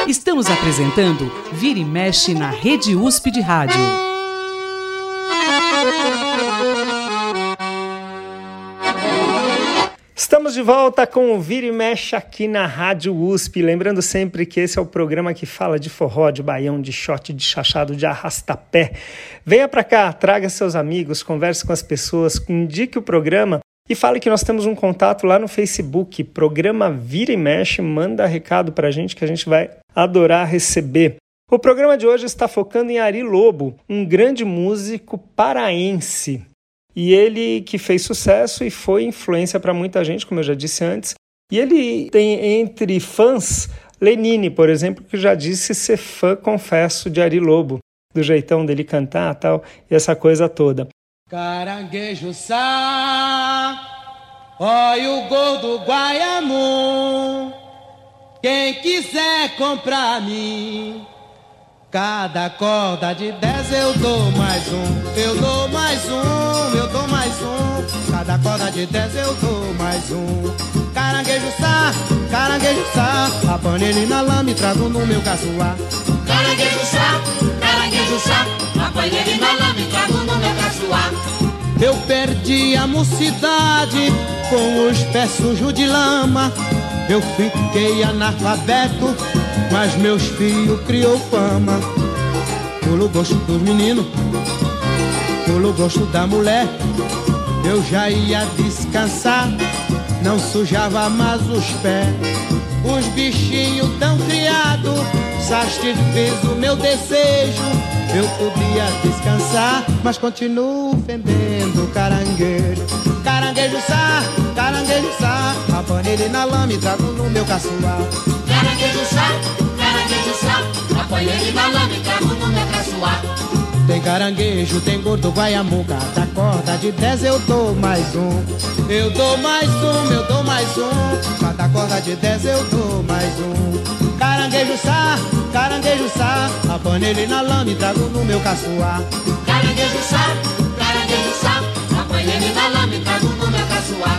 Estamos apresentando Vira e Mexe na Rede USP de Rádio. Estamos de volta com o Vira e Mexe aqui na Rádio USP. Lembrando sempre que esse é o programa que fala de forró, de baião, de shot, de chachado, de arrastapé. Venha pra cá, traga seus amigos, converse com as pessoas, indique o programa e fale que nós temos um contato lá no Facebook, programa Vira e Mexe, manda recado pra gente que a gente vai adorar receber. O programa de hoje está focando em Ari Lobo, um grande músico paraense. E ele que fez sucesso e foi influência para muita gente, como eu já disse antes. E ele tem entre fãs Lenine, por exemplo, que já disse ser fã, confesso, de Ari Lobo, do jeitão dele cantar e tal, e essa coisa toda. Caranguejo sá, oi o gordo Guaiamu, quem quiser comprar mim, cada corda de 10 eu dou mais um, eu dou mais um, eu dou mais um, cada corda de 10 eu dou mais um. Caranguejo sá, apanho ele na lama e trago no meu caçoar. Caranguejo sá, apanho ele na lama e trago no meu caçoar. Eu perdi a mocidade com os pés sujos de lama. Eu fiquei analfabeto, mas meus filhos criou fama. Pelo gosto dos meninos, pelo gosto da mulher, eu já ia descansar, não sujava mais os pés. Os bichinhos tão criados satisfez o meu desejo. Eu podia descansar, mas continuo fendendo caranguejo. Caranguejo sá, apanho ele na lama e trago no meu caçoar. Caranguejo sá, apanho ele na lama e trago no meu caçoar. Tem caranguejo, tem gordo, Guaiamu, cada corda de 10 eu dou mais um. Eu dou mais um, eu dou mais um, cada corda de 10 eu dou mais um. Caranguejo sá, apanho ele na lama e trago no meu caçoar. Caranguejo sá, apanho ele na lama e trago no meu caçoar.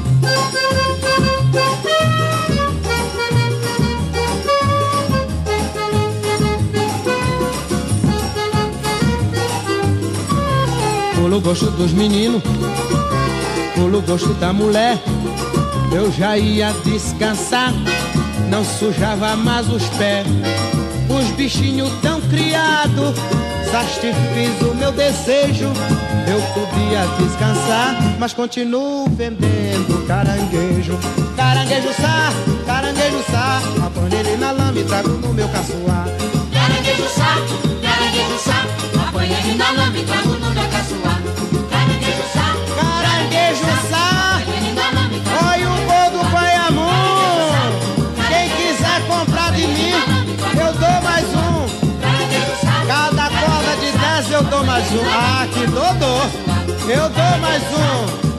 Pelo gosto dos meninos, pelo gosto da mulher, eu já ia descansar, não sujava mais os pés. Os bichinhos tão criados satisfiz o meu desejo. Eu podia descansar, mas continuo vendendo caranguejo. Caranguejo sá, apanho ele na lama e trago no meu caçoar. Caranguejo sá, apanho ele na lama e trago no meu caçoar. Caranguejo sá, oi o gordo Guaiamu, quem quiser comprar de mim, eu dou mais um. Cada corda de 10 eu dou mais um. Ah, que dodô, eu dou mais um.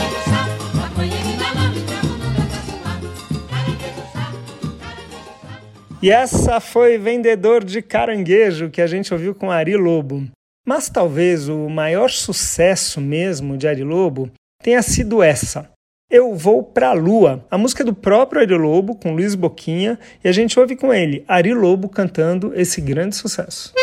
E essa foi Vendedor de Caranguejo, que a gente ouviu com Ari Lobo. Mas talvez o maior sucesso mesmo de Ari Lobo tenha sido essa, Eu Vou Pra Lua, a música do próprio Ari Lobo, com Luiz Boquinha, e a gente ouve com ele, Ari Lobo, cantando esse grande sucesso.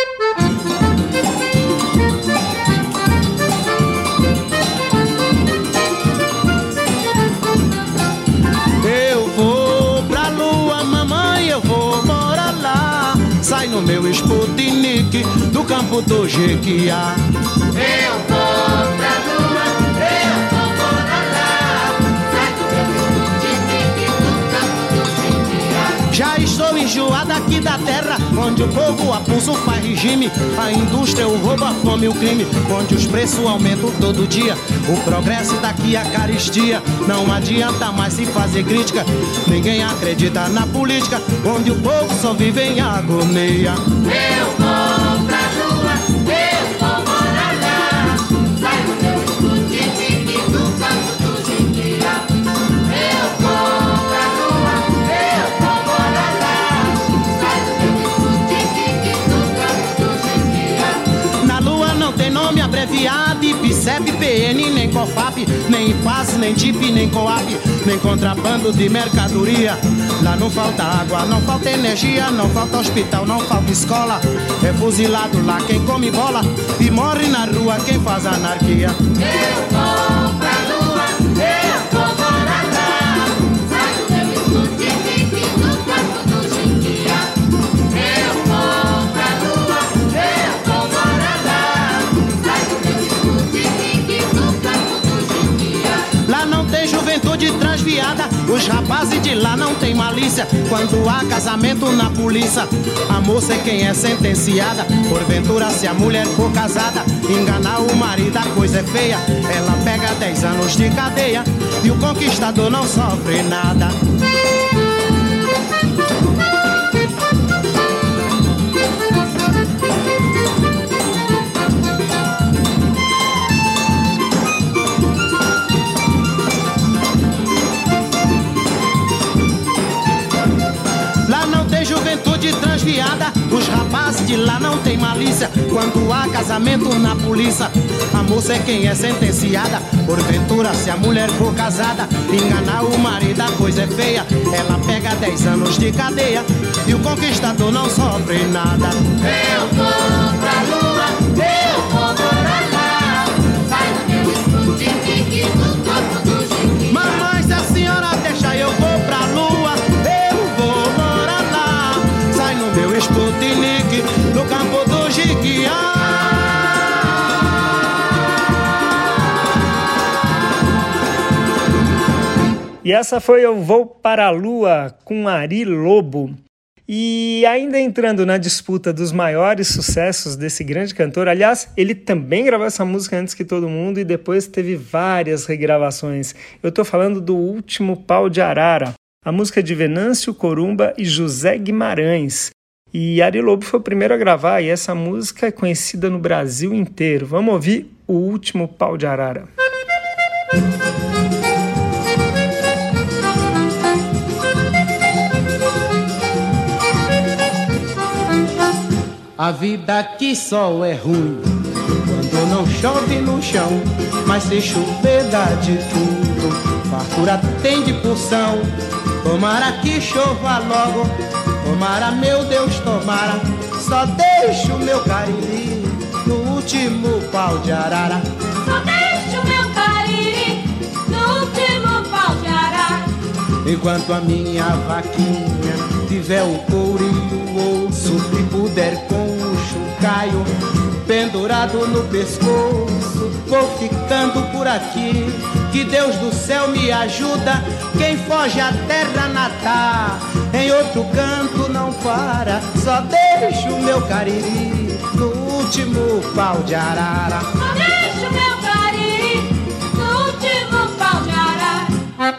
Eu vou pra lua, mamãe, eu vou morar lá. Sai no meu Sputnik do campo do Jequiá. Eu vou pra lua, eu vou morar lá. Sai do meu Sputnik do campo do Jequiá. Já estou enjoada aqui da terra, onde o povo a pulso faz regime. A indústria, o roubo, a fome e o crime, onde os preços aumentam todo dia. O progresso daqui a caristia. Não adianta mais se fazer crítica. Ninguém acredita na política, onde o povo só vive em agonia. Eu vou pra lua, eu vou morar lá. Sai do meu Sputnik do campo do Jequiá. Eu vou pra lua, eu vou morar lá. Sai do meu Sputnik do campo do Jequiá. Na lua não tem nome abreviado, IPCEP, PN, nem COFAP, nem IPAS, nem TIP, nem COAP, nem contrabando de mercadoria. Lá não falta água, não falta energia, não falta hospital, não falta escola. É fuzilado lá quem come bola e morre na rua quem faz anarquia. Eu vou pra lua, eu vou morar lá. Saio meu Sputnik do campo do Jequiá. Eu vou pra lua, eu vou morar lá. Saio meu Sputnik do campo do Jequiá. Lá não tem juventude transviada, os rapazes de lá não tem malícia. Quando há casamento na polícia, a moça é quem é sentenciada. Porventura, se a mulher for casada, enganar o marido a coisa é feia. Ela pega 10 anos de cadeia e o conquistador não sofre nada. Juventude transviada, os rapazes de lá não tem malícia. Quando há casamento na polícia, a moça é quem é sentenciada. Porventura, se a mulher for casada, enganar o marido a coisa é feia. Ela pega 10 anos de cadeia e o conquistador não sofre nada. Eu vou pra lua, eu vou morar lá. Sai do meu Sputnik do campo do Jequiá. Mamãe, se a senhora deixar eu vou pra lua, meu Sputnik no campo do Jequiá. E essa foi Eu Vou para a Lua com Ari Lobo. E ainda entrando na disputa dos maiores sucessos desse grande cantor, aliás, ele também gravou essa música antes que todo mundo e depois teve várias regravações. Eu tô falando do Último Pau de Arara, a música de Venâncio Corumba e José Guimarães. E Ari Lobo foi o primeiro a gravar e essa música é conhecida no Brasil inteiro. Vamos ouvir O Último Pau de Arara. A vida aqui só é ruim quando não chove no chão, mas se chover dá de tudo, fartura tem de porção. Tomara que chova logo, tomara, meu Deus, tomara. Só deixo o meu cariri no último pau de arara. Só deixo o meu cariri no último pau de arara. Enquanto a minha vaquinha tiver o couro e o osso e puder com o chocalho pendurado no pescoço, vou ficando por aqui. Que Deus do céu me ajuda, quem foge à terra natal, em outro canto não para. Só deixo o meu cariri no último pau de arara. Só deixo o meu cariri no último pau de arara.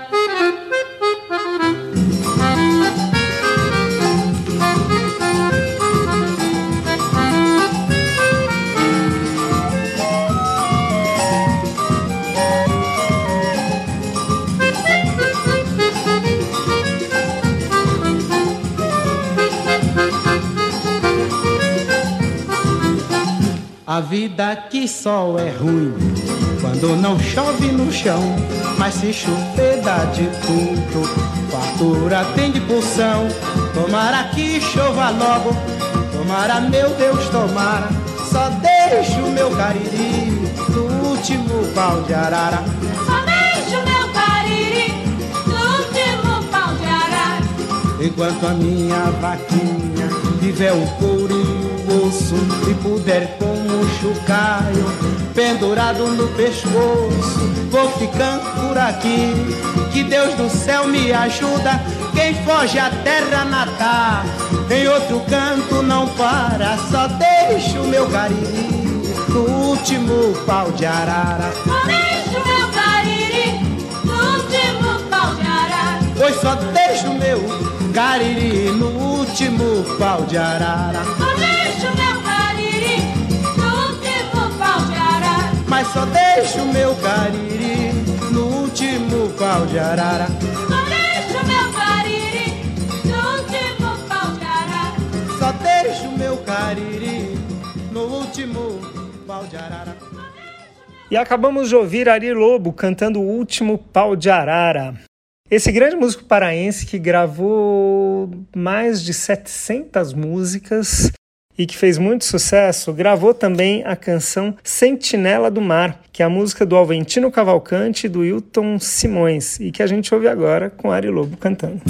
A vida aqui só é ruim quando não chove no chão, mas se chover dá de tudo, fartura tem de porção. Tomara que chova logo, tomara, meu Deus, tomara. Só deixo o meu cariri no último pau de arara. Só deixo o meu cariri no último pau de arara. Enquanto a minha vaquinha tiver o couro e o osso e puder com o chocalho pendurado no pescoço, vou ficando por aqui. Que Deus do céu me ajuda, quem foge à terra natal, em outro canto não para. Só deixo o meu cariri no último pau de arara. Só deixo o meu cariri no último pau de arara. Pois só deixo o meu cariri no último pau de arara. Só deixo o meu cariri no último pau de arara. Mas só deixo o meu cariri no último pau de arara. Só deixo o meu cariri no último pau de arara. Só deixo o meu cariri no último pau de arara. E acabamos de ouvir Ari Lobo cantando O Último Pau de Arara. Esse grande músico paraense que gravou mais de 700 músicas e que fez muito sucesso, gravou também a canção Sentinela do Mar, que é a música do Alventino Cavalcante e do Hilton Simões, e que a gente ouve agora com Ari Lobo cantando.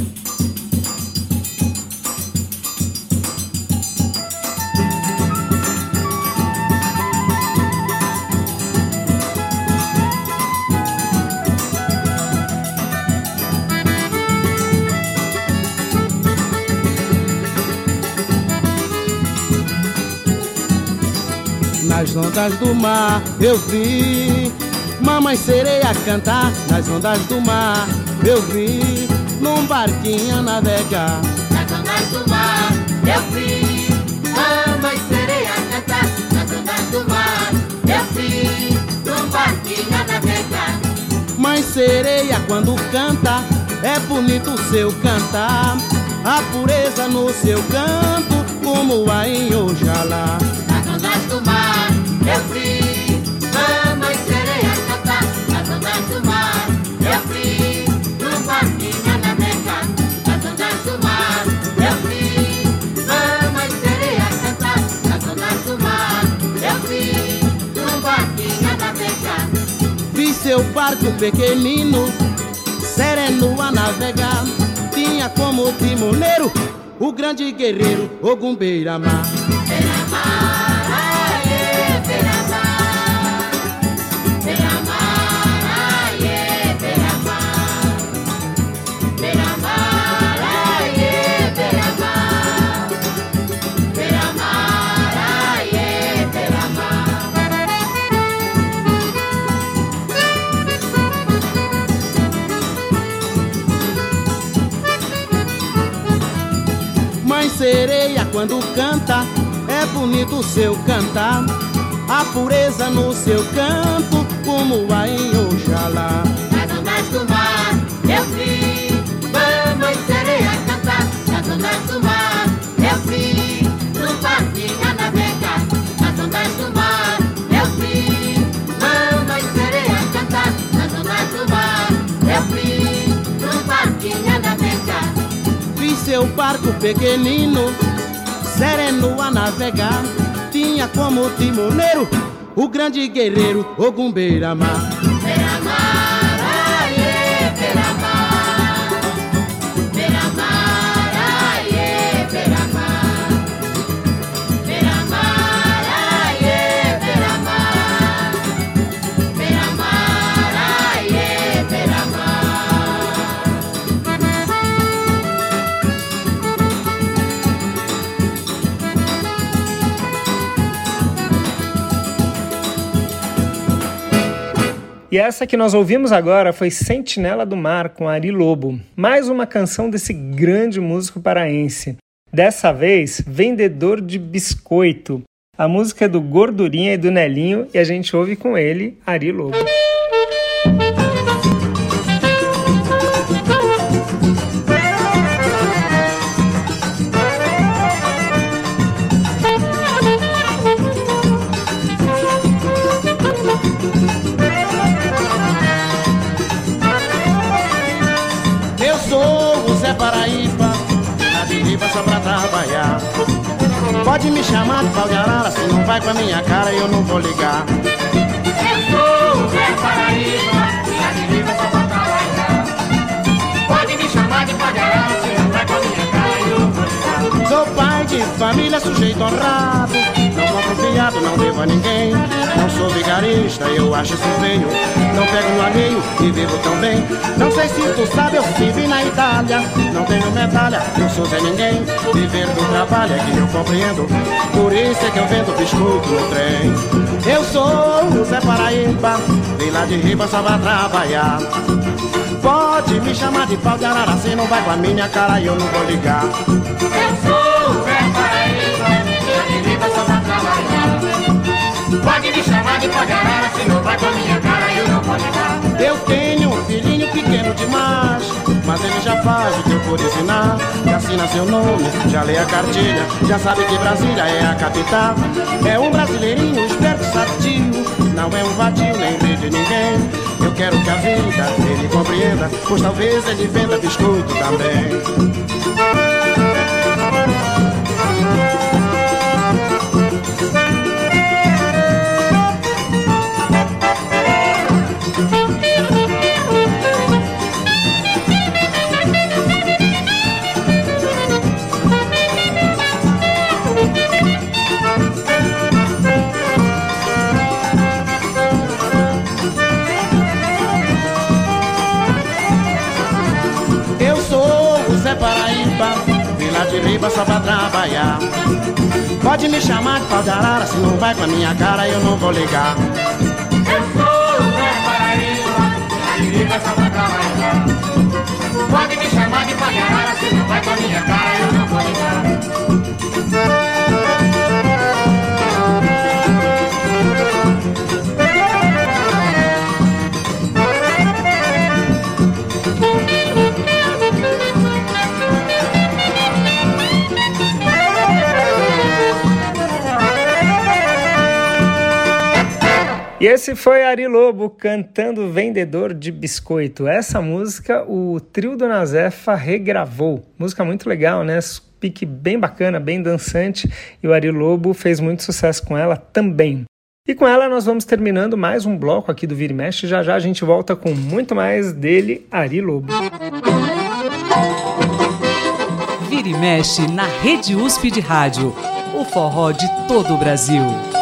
Nas ondas do mar eu vi mamãe sereia cantar. Nas ondas do mar eu vi num barquinho a navegar. Nas ondas do mar eu vi mamãe sereia cantar. Nas ondas do mar eu vi num barquinho a navegar. Mãe sereia quando canta é bonito o seu cantar, a pureza no seu canto como a em Oxalá. Nas ondas do mar eu vi mamãe sereia cantar. Nas ondas do mar eu vi num barquinho a navegar. Nas ondas do mar eu vi mamãe sereia cantar. Nas ondas do mar eu vi num barquinho a navegar. Vi seu barco pequenino, sereno a navegar. Tinha como timoneiro o grande guerreiro Ogum Beira-Mar. Beira-Mar, aê, Beira-Mar. Beira-Mar, aê, Beira-Mar. Beira-Mar, aê, Beira-Mar. Beira-Mar, aê, Beira-Mar. Mãe sereia quando canta é bonito o seu cantar, a pureza no seu canto como a em Oxalá. Nas ondas do mar eu vi mamãe sereia cantar. Nas ondas do mar eu vi num barquinho a navegar. Nas ondas do mar eu vi mamãe sereia cantar. Nas ondas do mar eu vi num barquinho a navegar. Vi seu barco pequenino, sereno a navegar. Tinha como timoneiro o grande guerreiro Ogum Beira-Mar. Beira-Mar, aê, Beira-Mar. Beira-Mar, aê, Beira-Mar. Beira-Mar, aê, Beira-Mar. Beira-Mar, aê, Beira-Mar. E essa que nós ouvimos agora foi Sentinela do Mar, com Ari Lobo. Mais uma canção desse grande músico paraense. Dessa vez, Vendedor de Biscoito. A música é do Gordurinha e do Nelinho e a gente ouve com ele, Ari Lobo. Eu sou o Zé Paraíba, tá de riba só pra trabalhar. Pode me chamar de pau de arara, se não vai com a minha cara eu não vou ligar. Eu sou o Zé Paraíba, tá de riba só pra trabalhar. Pode me chamar de pagarão, se não vai com a minha cara eu não vou ligar. Sou pai de família, sujeito honrado, não compro fiado, não devo a ninguém. Não sou vigarista, eu acho isso feio. Não pego no alheio e vivo tão bem. Não sei se tu sabe, eu vivi na Itália. Não tenho medalha, eu sou Zé Ninguém. Viver do trabalho é que eu compreendo, por isso é que eu vendo biscoito no trem. Eu sou o Zé Paraíba, vim lá de riba só pra trabalhar. Pode me chamar de pau de arara, se não vai com a minha cara eu não vou ligar. Eu sou o Zé Paraíba, tá de riba só pra trabalhar. Pode me chamar de pagarão, se não vai com a minha cara eu não vou ligar. Eu tenho um filhinho pequeno demais, mas ele já faz o que eu pude ensinar. Já assina seu nome, já lê a cartilha, já sabe que Brasília é a capital. É um brasileirinho esperto, sadio, não é um vadio nem rei de ninguém. Eu eu quero que a vida ele compreenda, pois talvez ele venda biscoito também. Só pra trabalhar. Pode me chamar de pau de arara, se não vai com a minha cara eu não vou ligar. Eu sou o Zé Paraíba, de riba só pra trabalhar. Pode me chamar de pau de arara, se não vai com a minha cara eu não vou ligar. E esse foi Ari Lobo cantando Vendedor de Biscoito. Essa música o trio Dona Zefa regravou. Música muito legal, né? Pique bem bacana, bem dançante. E o Ari Lobo fez muito sucesso com ela também. E com ela nós vamos terminando mais um bloco aqui do Vira e Mexe. Já já a gente volta com muito mais dele, Ari Lobo. Vira e Mexe na Rede USP de Rádio. O forró de todo o Brasil.